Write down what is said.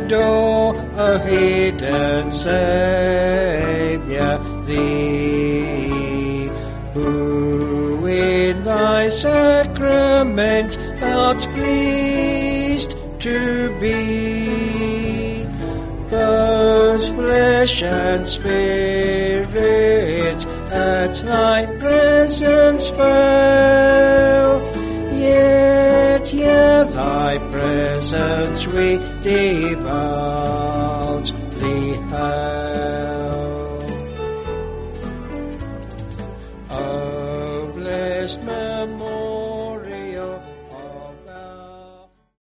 adore, O hidden Saviour, Thee, who in Thy sacrament art pleased to be. Both flesh and spirit at Thy presence fail, yet here Thy presence we devoutly hail.